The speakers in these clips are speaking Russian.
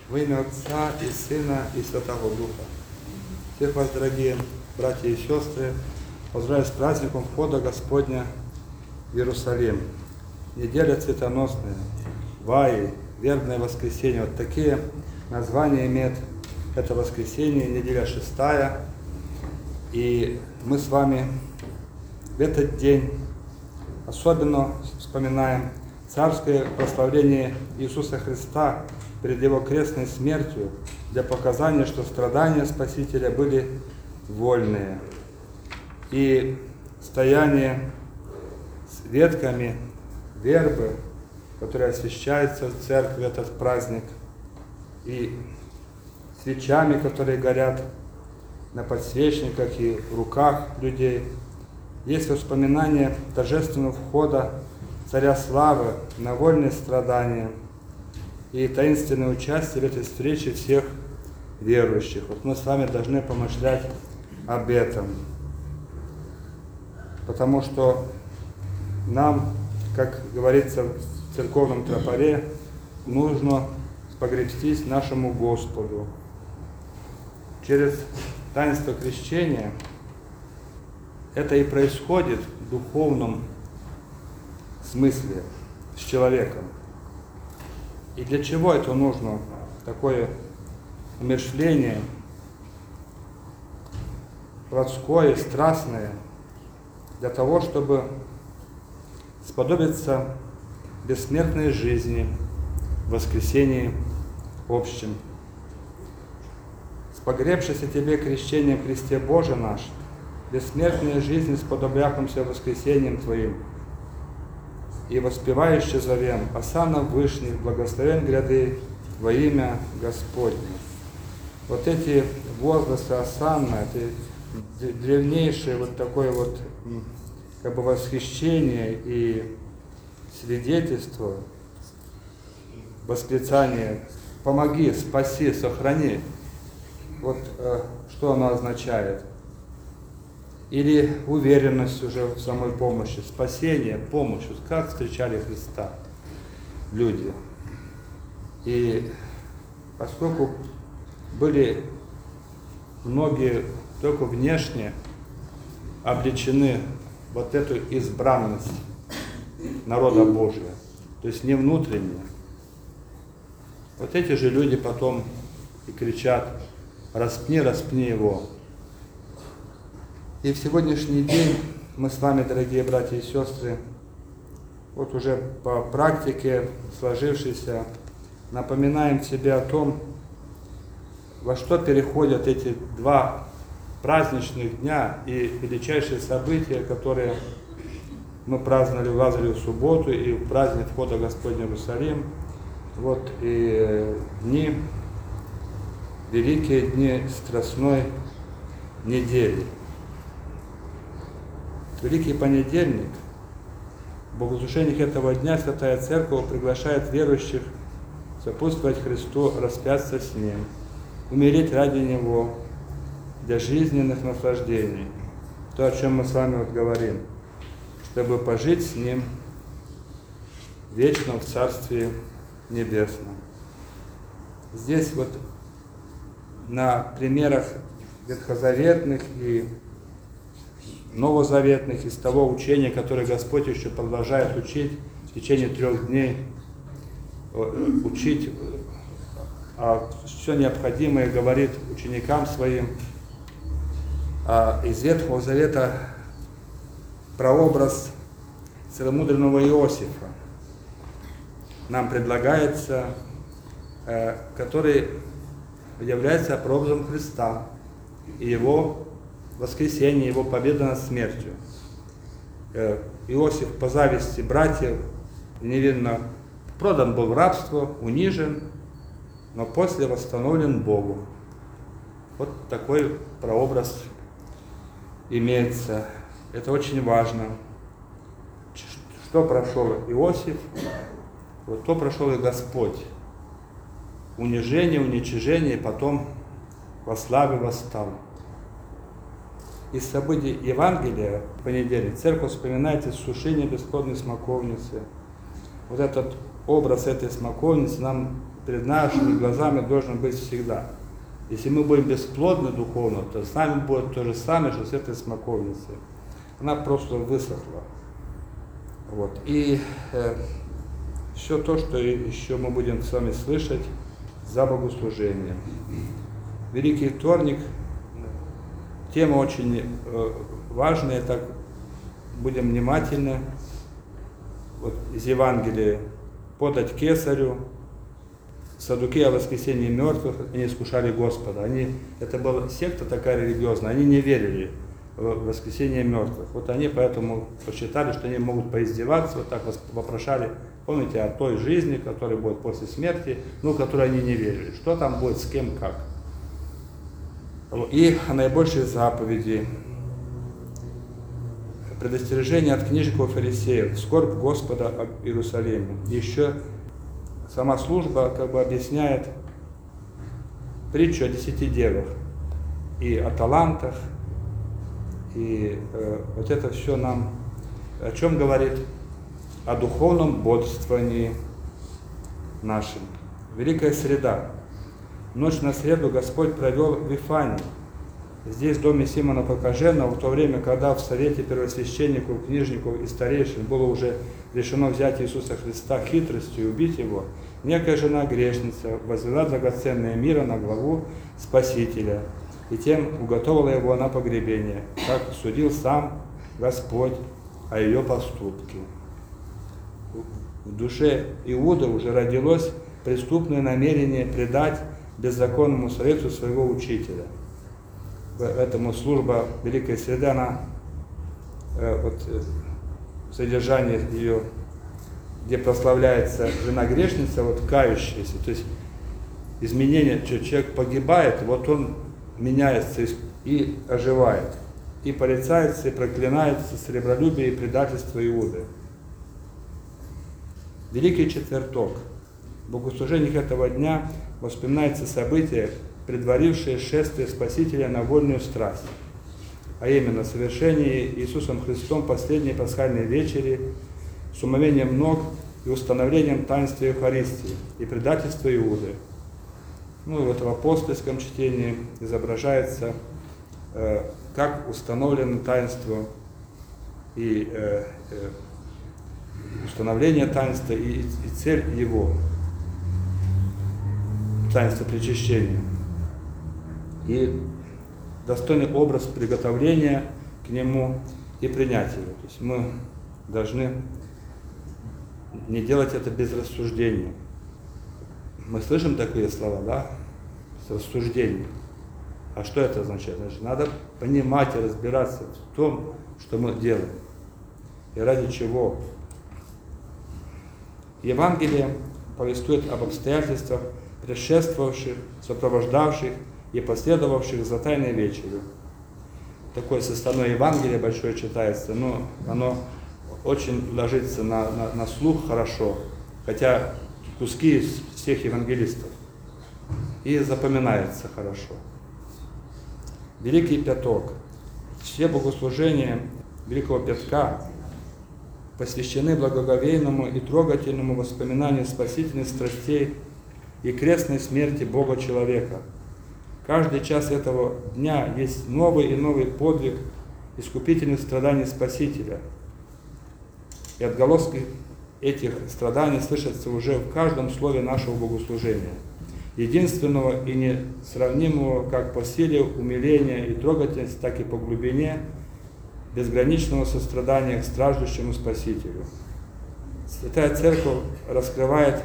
Во имя Отца и Сына и Святого Духа. Всех вас, дорогие братья и сестры, поздравляю с праздником входа Господня в Иерусалим. Неделя цветоносная, Ваи, вербное воскресенье. Вот такие названия имеет это воскресенье, неделя 6. И мы с вами в этот день особенно вспоминаем царское прославление Иисуса Христа перед Его крестной смертью для показания, что страдания Спасителя были вольные. И стояние с ветками вербы, которая освящается в церкви в этот праздник, и свечами, которые горят на подсвечниках и в руках людей, есть воспоминание торжественного входа Царя Славы на вольные страдания и таинственное участие в этой встрече всех верующих. Вот мы с вами должны помышлять об этом, потому что нам, как говорится в церковном тропаре, нужно погребстись нашему Господу. Через таинство крещения это и происходит в духовном смысле с человеком. И для чего это нужно, такое умерщвление плотское, страстное? Для того, чтобы сподобиться бессмертной жизни в воскресении общем. Спогребшись о тебе крещением Христе Боже наш, бессмертной жизни сподобляхомся воскресением Твоим, и воспевающе зовем осанна вышних, благословен гряды во имя Господне. Вот эти возгласы осанна, это древнейшее вот такое вот как бы восхищение и свидетельство, восклицание «помоги, спаси, сохрани». Вот что оно означает. Или уверенность уже в самой помощи, спасение, помощь. Вот как встречали Христа люди. И поскольку были многие только внешне облечены вот эту избранность народа Божия, то есть не внутренне, вот эти же люди потом и кричат: «Распни, распни его». И в сегодняшний день мы с вами, дорогие братья и сестры, вот уже по практике сложившейся, напоминаем себе о том, во что переходят эти два праздничных дня и величайшие события, которые мы праздновали в Лазареву субботу и в праздник входа Господня в Иерусалим. Вот и дни, великие дни Страстной недели. Великий понедельник, в богослужениях этого дня Святая Церковь приглашает верующих сопутствовать Христу, распяться с Ним, умереть ради Него для жизненных наслаждений. То, о чем мы с вами вот говорим, чтобы пожить с Ним вечно в Царстве Небесном. Здесь вот на примерах ветхозаветных и новозаветных, из того учения, которое Господь еще продолжает учить в течение 3 дней, учить все необходимое, говорит ученикам своим. Из Ветхого Завета прообраз целомудренного Иосифа нам предлагается, который является прообразом Христа и Его воскресение, Его победа над смертью. Иосиф по зависти братьев невинно продан был в рабство, унижен, но после восстановлен Богу. Вот такой прообраз имеется. Это очень важно. Что прошел Иосиф, вот то прошел и Господь. Унижение, уничижение, и потом во славе восстал. Из событий Евангелия в понедельник церковь вспоминает иссушение бесплодной смоковницы. Вот этот образ этой смоковницы нам перед нашими глазами должен быть всегда. Если мы будем бесплодны духовно, то с нами будет то же самое, что с этой смоковницей. Она просто высохла. Вот. И все то, что еще мы будем с вами слышать за богослужение. Великий вторник, тема очень важная, так будем внимательны. Вот из Евангелия: подать кесарю, саддукеи о воскресении мертвых, они искушали Господа. Это была секта такая религиозная, они не верили в воскресение мертвых. Вот они поэтому посчитали, что они могут поиздеваться, вот так вопрошали, помните, о той жизни, которая будет после смерти, но в которой они не верили. Что там будет, с кем, как. И о наибольшей заповеди. Предостережение от книжников и фарисеев, скорбь Господа об Иерусалиме. Еще сама служба как бы объясняет притчу о 10 девах и о талантах. И вот это все нам о чем говорит? О духовном бодрствовании нашем. Великая среда. Ночь на среду Господь провел в Вифании, здесь, в доме Симона Прокаженного, в то время, когда в совете первосвященников, книжников и старейшин было уже решено взять Иисуса Христа хитростью и убить Его, некая жена-грешница возвела драгоценное мира на главу Спасителя и тем уготовила Его на погребение, как судил сам Господь о ее поступке. В душе Иуды уже родилось преступное намерение предать беззаконному совету своего учителя. Поэтому служба Великой Среды, она содержание ее, где прославляется жена-грешница, кающаяся, то есть изменение, человек погибает, вот он меняется и оживает, и порицается, и проклинается сребролюбие и предательство Иуды. Великий четверток. В богослужениях этого дня воспоминается событие, предварившее шествие Спасителя на вольную страсть, а именно совершение Иисусом Христом последней пасхальной вечери с умовением ног и установлением таинства Евхаристии и предательства Иуды. В апостольском чтении изображается, как установлено таинство и установление таинства и цель его, таинство причащения. И достойный образ приготовления к нему и принятия. То есть мы должны не делать это без рассуждения. Мы слышим такие слова, да? С рассуждением. А что это означает? Значит, надо понимать и разбираться в том, что мы делаем. И ради чего. Евангелие повествует об обстоятельствах, предшествовавших, сопровождавших и последовавших за Тайной вечерью. Такое составное Евангелие большое читается, но оно очень ложится на слух хорошо, хотя куски из всех евангелистов, и запоминается хорошо. Великий Пяток. Все богослужения Великого Пятка посвящены благоговейному и трогательному воспоминанию спасительных страстей и крестной смерти Бога-человека. Каждый час этого дня есть новый и новый подвиг искупительных страданий Спасителя. И отголоски этих страданий слышатся уже в каждом слове нашего богослужения, единственного и несравнимого как по силе умиления и трогательности, так и по глубине безграничного сострадания к страждущему Спасителю. Святая Церковь раскрывает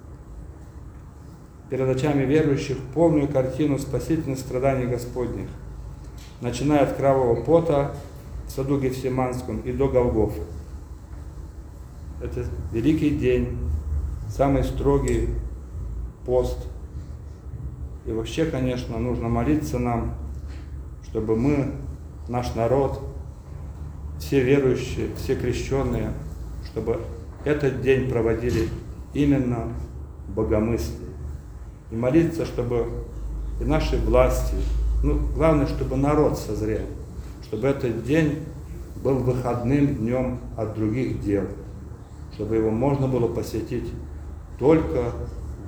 перед очами верующих полную картину спасительных страданий Господних, начиная от кровавого пота в саду Гефсиманском и до Голгофы. Это великий день, самый строгий пост. И вообще, конечно, нужно молиться нам, чтобы мы, наш народ, все верующие, все крещенные, чтобы этот день проводили именно в богомыслии. И молиться, чтобы и наши власти, главное, чтобы народ созрел, чтобы этот день был выходным днем от других дел, чтобы его можно было посвятить только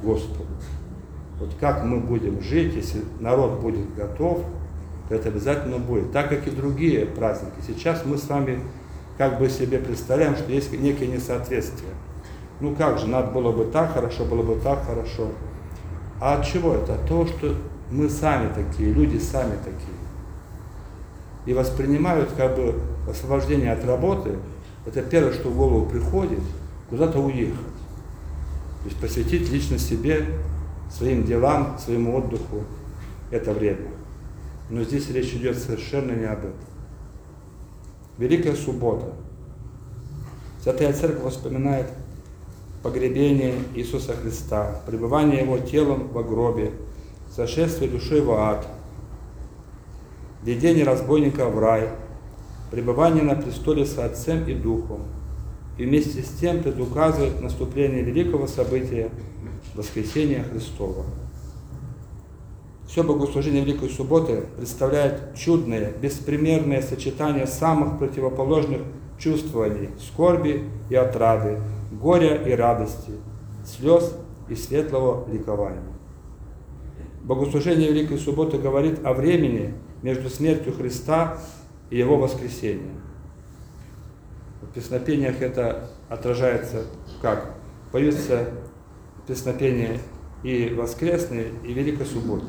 Господу. Вот как мы будем жить, если народ будет готов, то это обязательно будет. Так как и другие праздники. Сейчас мы с вами как бы себе представляем, что есть некие несоответствия. Ну как же, надо было бы так хорошо, было бы так хорошо. А от чего это? От того, что мы сами такие, люди сами такие. И воспринимают как бы освобождение от работы, это первое, что в голову приходит, куда-то уехать. То есть посвятить лично себе, своим делам, своему отдыху это время. Но здесь речь идет совершенно не об этом. Великая суббота. Святая Церковь вспоминает погребение Иисуса Христа, пребывание Его телом во гробе, сошествие души в ад, введение разбойника в рай, пребывание на престоле с Отцем и Духом, и вместе с тем предуказывает наступление великого события Воскресения Христова. Все богослужение Великой Субботы представляет чудное, беспримерное сочетание самых противоположных чувствований, скорби и отрады, горя и радости, слез и светлого ликования. Богослужение Великой Субботы говорит о времени между смертью Христа и Его воскресением. В песнопениях это отражается как? Поются песнопения и воскресные, и Великой Субботы.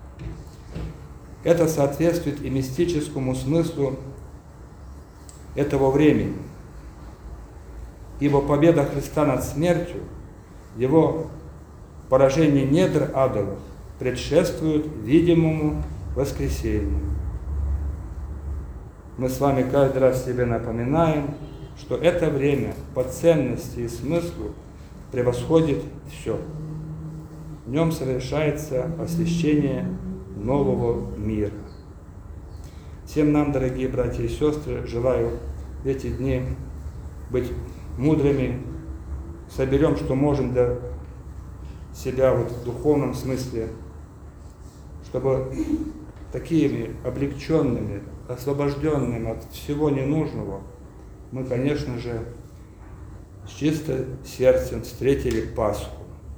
Это соответствует и мистическому смыслу этого времени. Ибо победа Христа над смертью, Его поражение недр адовых предшествует видимому воскресению. Мы с вами каждый раз себе напоминаем, что это время по ценности и смыслу превосходит все. В нем совершается освящение нового мира. Всем нам, дорогие братья и сестры, желаю в эти дни быть мудрыми, соберем, что можем для себя вот в духовном смысле, чтобы такими облегченными, освобожденными от всего ненужного, мы, конечно же, с чистым сердцем встретили Пасху.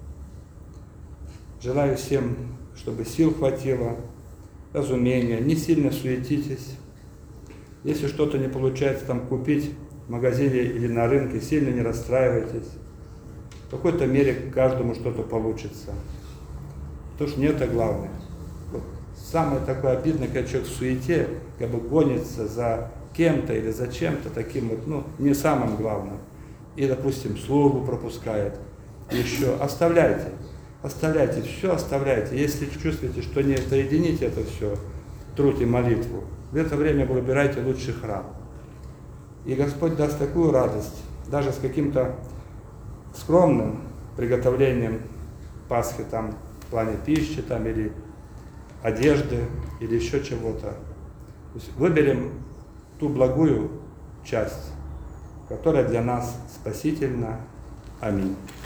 Желаю всем, чтобы сил хватило, разумения, не сильно суетитесь. Если что-то не получается там купить в магазине или на рынке, сильно не расстраивайтесь. В какой-то мере каждому что-то получится. Потому что не это главное. Вот. Самое такое обидное, когда человек в суете как бы гонится за кем-то или за чем-то таким вот, не самым главным. И, допустим, службу пропускает. Еще оставляйте, все оставляйте. Если чувствуете, что не соедините это все, труд и молитву, в это время выбирайте лучший храм. И Господь даст такую радость, даже с каким-то скромным приготовлением Пасхи там, в плане пищи там, или одежды, или еще чего-то. То есть выберем ту благую часть, которая для нас спасительна. Аминь.